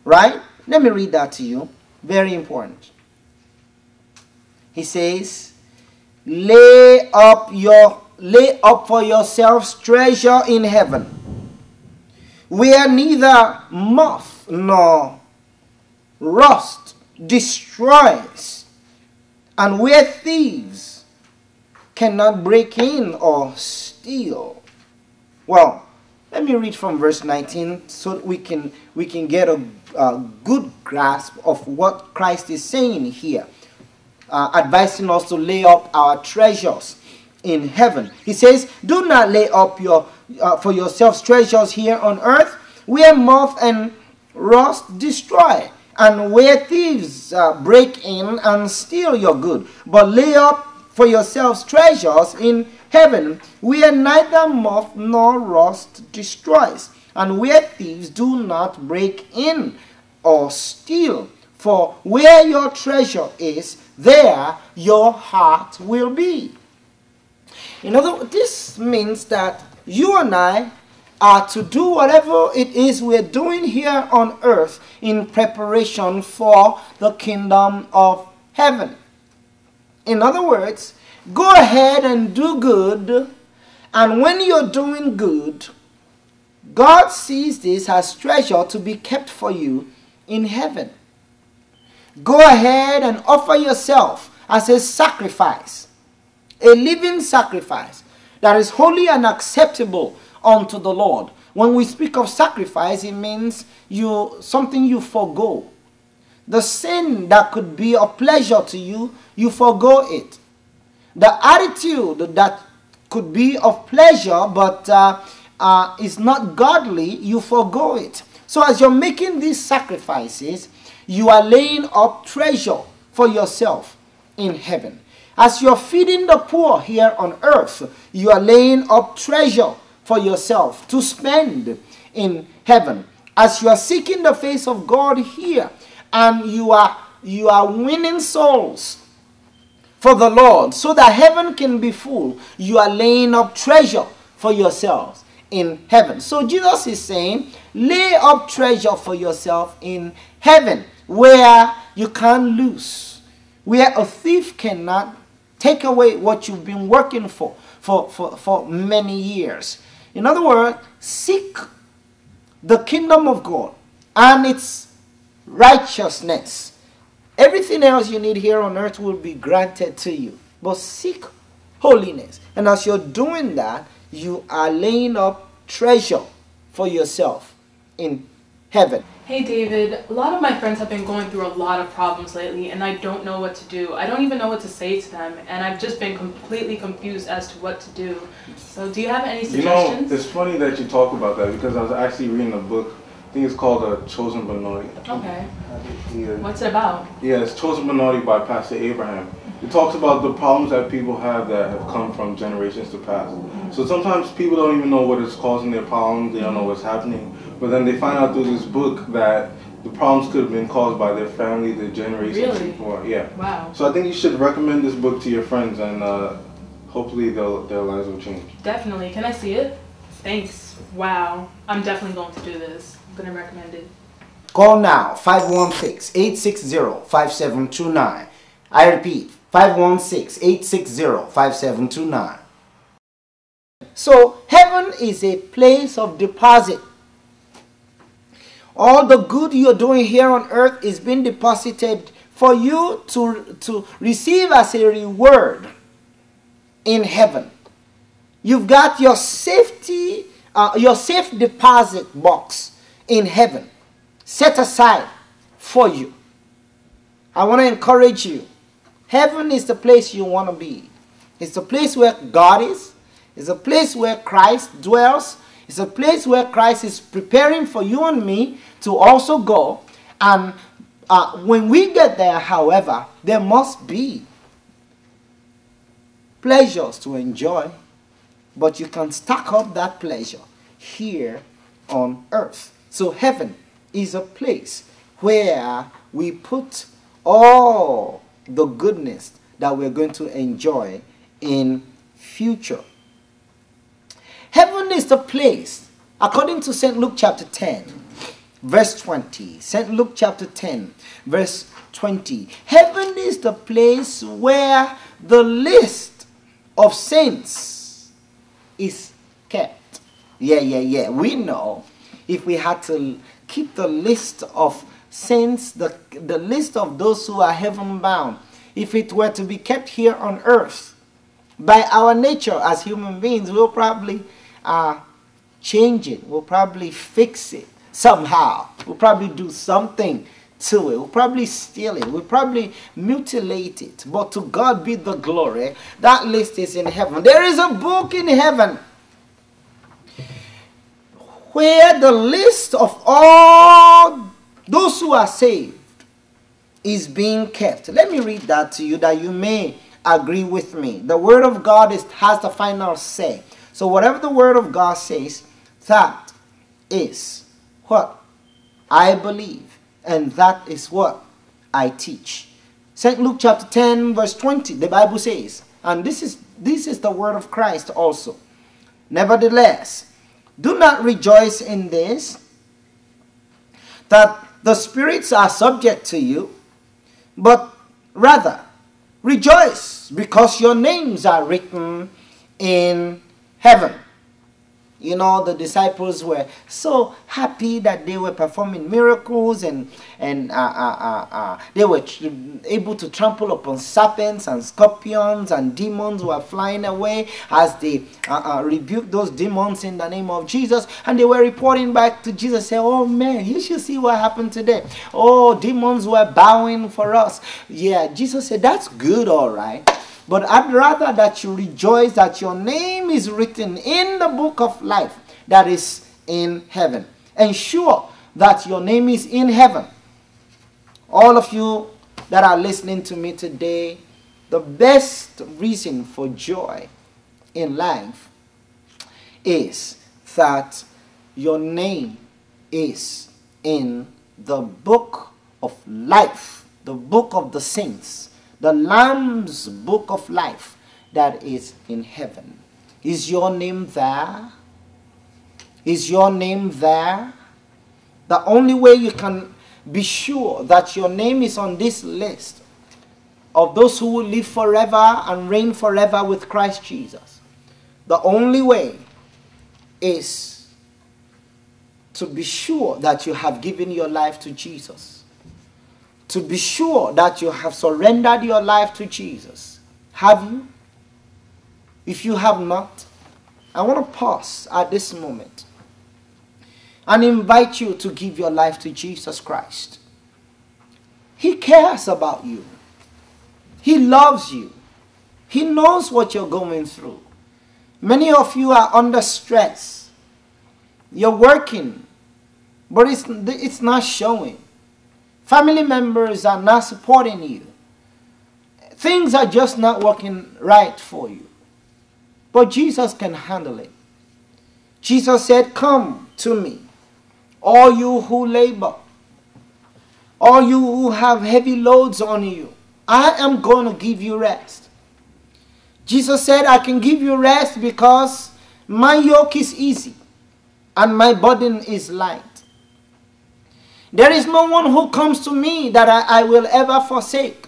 Right? Let me read that to you. Very important. He says, lay up for yourselves treasure in heaven, where neither moth nor rust destroys, and where thieves cannot break in or steal. Well, let me read from verse 19 so we can get a good grasp of what Christ is saying here, advising us to lay up our treasures in heaven. He says, do not lay up for yourselves treasures here on earth, where moth and rust destroy, and where thieves break in and steal your good. But lay up for yourselves treasures in heaven, where neither moth nor rust destroys, and where thieves do not break in or steal. For where your treasure is, there your heart will be. In other words, this means that you and I are to do whatever it is we're doing here on earth in preparation for the kingdom of heaven. In other words, go ahead and do good, and when you're doing good, God sees this as treasure to be kept for you in heaven. Go ahead and offer yourself as a sacrifice, a living sacrifice that is holy and acceptable unto the Lord. When we speak of sacrifice, it means something you forego. The sin that could be of pleasure to you, you forego it. The attitude that could be of pleasure but is not godly, you forego it. So as you're making these sacrifices, you are laying up treasure for yourself in heaven. As you're feeding the poor here on earth, you are laying up treasure for yourself to spend in heaven. As you are seeking the face of God here, and you are winning souls for the Lord so that heaven can be full, you are laying up treasure for yourselves in heaven. So Jesus is saying, lay up treasure for yourself in heaven, where you can't lose, where a thief cannot take away what you've been working for many years. In other words, seek the kingdom of God and its righteousness. Everything else you need here on earth will be granted to you. But seek holiness. And as you're doing that, you are laying up treasure for yourself in heaven. Hey David, a lot of my friends have been going through a lot of problems lately, and I don't know what to do. I don't even know what to say to them, and I've just been completely confused as to what to do. So do you have any suggestions? You know, it's funny that you talk about that, because I was actually reading a book. I think it's called Chosen Minority. Okay. Yeah. What's it about? Yeah, it's Chosen Minority by Pastor Abraham. It talks about the problems that people have that have come from generations to past. So sometimes people don't even know what is causing their problems, they don't know what's happening, but then they find out through this book that the problems could have been caused by their family, their generations before. Yeah. Wow. So I think you should recommend this book to your friends, and hopefully their lives will change. Definitely. Can I see it? Thanks. Wow. I'm definitely going to do this. I'm going to recommend it. Call now, 516-860-5729. I repeat, 516-860-5729. So, heaven is a place of deposit. All the good you're doing here on earth is being deposited for you to receive as a reward in heaven. You've got your safe deposit box in heaven set aside for you. I want to encourage you. Heaven is the place you want to be. It's the place where God is. It's a place where Christ dwells. It's a place where Christ is preparing for you and me to also go. And when we get there, however, there must be pleasures to enjoy. But you can stack up that pleasure here on earth. So heaven is a place where we put all the goodness that we're going to enjoy in future. Heaven is the place, according to St. Luke chapter 10, verse 20. St. Luke chapter 10, verse 20. Heaven is the place where the list of saints is kept. Yeah. We know if we had to keep the list of saints, the list of those who are heaven bound, if it were to be kept here on earth, by our nature as human beings, we'll probably change it. We'll probably fix it somehow. We'll probably do something to it. We'll probably steal it. We'll probably mutilate it. But to God be the glory. That list is in heaven. There is a book in heaven where the list of all those who are saved is being kept. Let me read that to you that you may agree with me. The Word of God has the final say. So whatever the Word of God says, that is what I believe. And that is what I teach. St. Luke chapter 10 verse 20, the Bible says, and this is the word of Christ also. Nevertheless, do not rejoice in this, that the spirits are subject to you, but rather rejoice because your names are written in heaven. You know, the disciples were so happy that they were performing miracles and they were able to trample upon serpents and scorpions, and demons were flying away as they rebuked those demons in the name of Jesus. And they were reporting back to Jesus, saying, oh man, you should see what happened today. Oh, demons were bowing for us. Yeah, Jesus said, that's good, all right. But I'd rather that you rejoice that your name is written in the book of life that is in heaven. Ensure that your name is in heaven. All of you that are listening to me today, the best reason for joy in life is that your name is in the book of life, the book of the saints, the Lamb's book of life that is in heaven. Is your name there? Is your name there? The only way you can be sure that your name is on this list of those who will live forever and reign forever with Christ Jesus, the only way is to be sure that you have given your life to Jesus. To be sure that you have surrendered your life to Jesus. Have you? If you have not, I want to pause at this moment and invite you to give your life to Jesus Christ. He cares about you. He loves you. He knows what you're going through. Many of you are under stress. You're working, but it's not showing. Family members are not supporting you. Things are just not working right for you. But Jesus can handle it. Jesus said, come to me, all you who labor, all you who have heavy loads on you. I am going to give you rest. Jesus said, I can give you rest because my yoke is easy and my burden is light. There is no one who comes to me that I will ever forsake.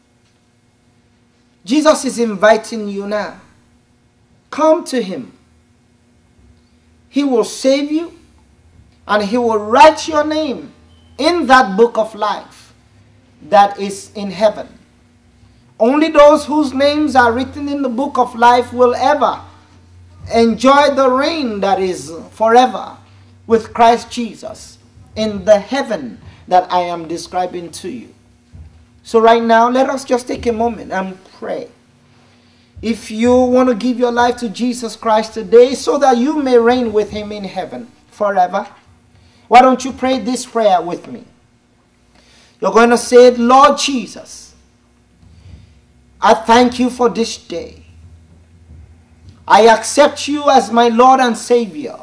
Jesus is inviting you now. Come to him. He will save you and he will write your name in that book of life that is in heaven. Only those whose names are written in the book of life will ever enjoy the reign that is forever with Christ Jesus in the heaven that I am describing to you. So right now, let us just take a moment and pray. If you want to give your life to Jesus Christ today so that you may reign with him in heaven forever, why don't you pray this prayer with me? You're going to say, Lord Jesus, I thank you for this day. I accept you as my Lord and Savior.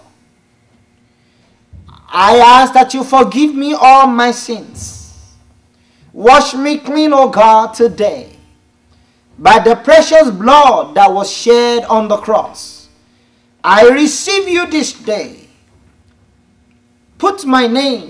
I ask that you forgive me all my sins. Wash me clean, O God, today by the precious blood that was shed on the cross. I receive you this day. Put my name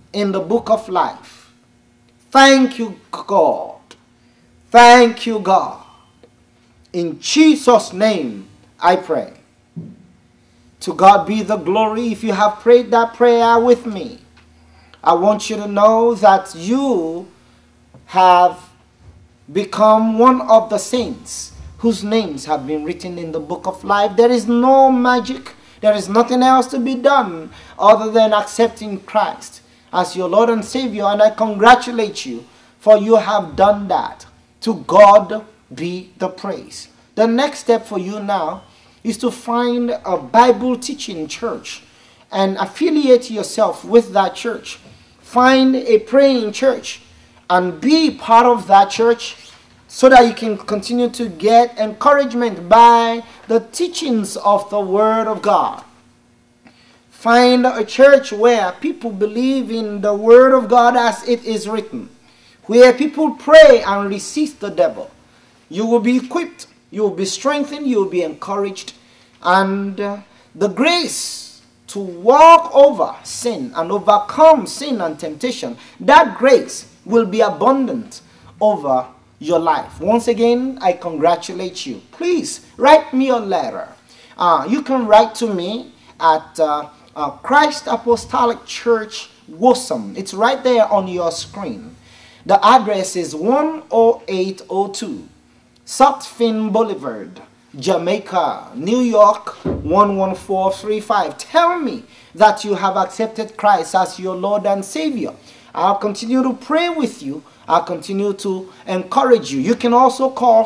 in the book of life. Thank you, God. Thank you, God. In Jesus' name, I pray. To God be the glory. If you have prayed that prayer with me, I want you to know that you have become one of the saints whose names have been written in the book of life. There is no magic. There is nothing else to be done other than accepting Christ as your Lord and Savior. And I congratulate you, for you have done that. To God be the praise. The next step for you now is to find a Bible teaching church and affiliate yourself with that church. Find a praying church and be part of that church so that you can continue to get encouragement by the teachings of the Word of God. Find a church where people believe in the Word of God as it is written, where people pray and resist the devil. You will be equipped, you will be strengthened, you will be encouraged, and the grace to walk over sin and overcome sin and temptation, that grace will be abundant over your life. Once again, I congratulate you. Please write me a letter. You can write to me at Christ Apostolic Church, Wosom. It's right there on your screen. The address is 10802 Sutphin Boulevard, Jamaica, New York 11435. Tell me that you have accepted Christ as your Lord and Savior. I'll continue to pray with you. I'll continue to encourage you. You can also call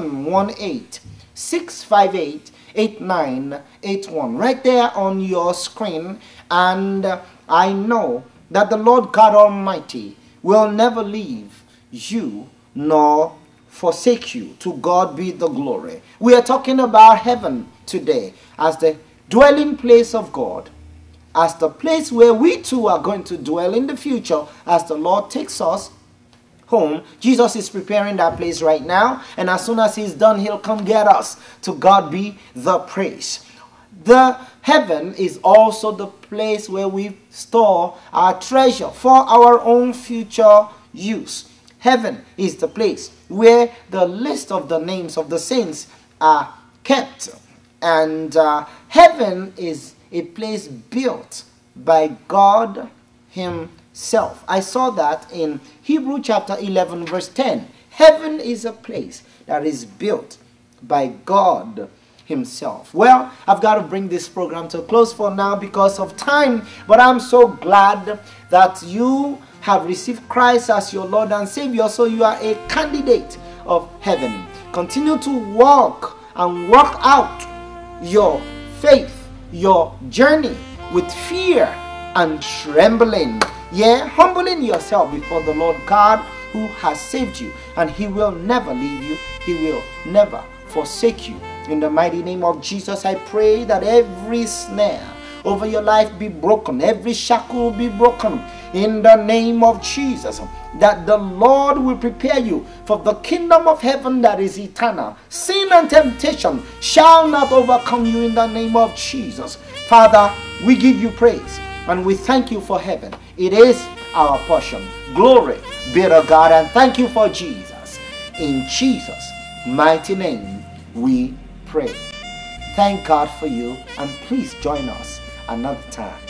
718-658-8981 right there on your screen. And I know that the Lord God Almighty will never leave you nor forsake you. To God be the glory. We are talking about heaven today as the dwelling place of God, as the place where we too are going to dwell in the future as the Lord takes us home. Jesus is preparing that place right now, and as soon as he's done, he'll come get us. To God be the praise. The heaven is also the place where we store our treasure for our own future use. Heaven is the place where the list of the names of the saints are kept. And heaven is a place built by God himself. I saw that in Hebrew chapter 11 verse 10. Heaven is a place that is built by God himself. Well, I've got to bring this program to a close for now because of time, but I'm so glad that you have received Christ as your Lord and Savior, so you are a candidate of heaven. Continue to walk and work out your faith, your journey with fear and trembling. Yeah, humbling yourself before the Lord God who has saved you, and he will never leave you. He will never forsake you. In the mighty name of Jesus, I pray that every snare over your life be broken, every shackle be broken in the name of Jesus, that the Lord will prepare you for the kingdom of heaven that is eternal. Sin and temptation shall not overcome you in the name of Jesus. Father, we give you praise and we thank you for heaven. It is our portion. Glory be to God, and thank you for Jesus. In Jesus' mighty name we pray. Thank God for you, and please join us another time.